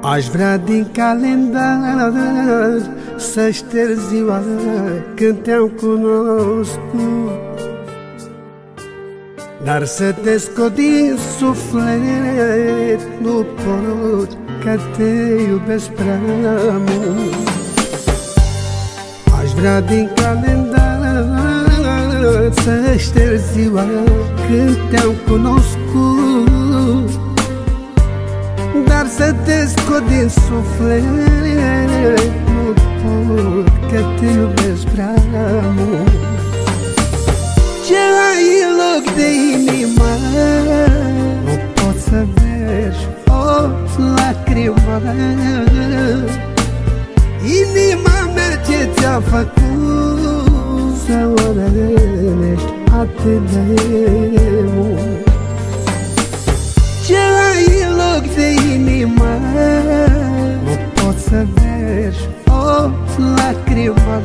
Aș vrea din calendar să șterg ziua când te-am cunoscut, dar să te scot din suflet nu pot, că te iubesc prea mult. Aș vrea din calendar să șterg ziua când te-am cunoscut, dar să te scot din suflet nu pot, că te iubesc prea mult. Ce ai în loc de inimă nu poți să vezi o lacrimă. Inima mea ce ți-a făcut să o rănești atât de mult. Ce ai în loc de inimă nu poți să vezi o lacrimă.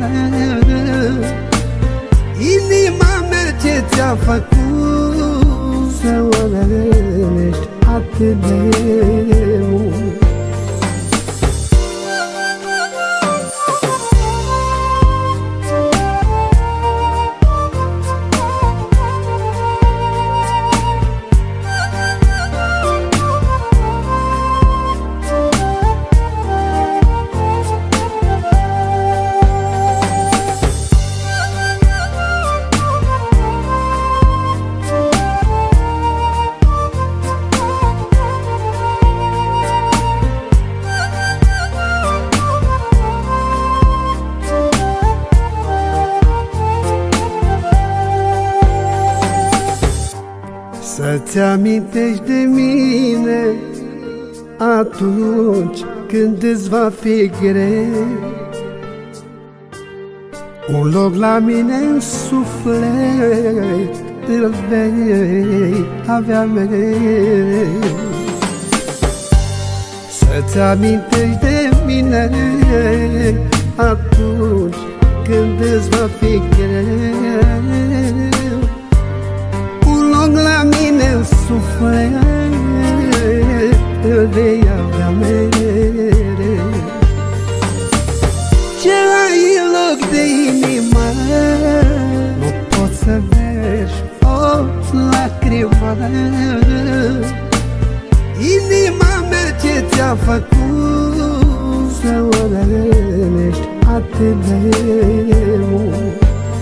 Inima mea ce ți-a făcut să o rănești atât de mult. Să-ți amintești de mine atunci când îți va fi greu, un loc la mine în suflet îl vei avea mereu. Să-ți amintești de mine atunci când îți va fi greu, la mine în suflet îl vei avea mereu. Ce ai în loc de inimă nu poți să vezi o lacrimă. Inima mea ce ți-a făcut să o rănești atât de mult.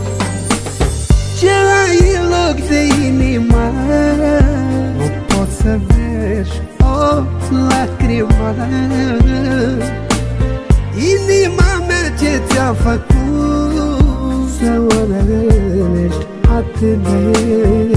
Ce ai în loc de inimă nu poți să vezi o lacrimă. Inima mea ce ți-a făcut să o rănești atât de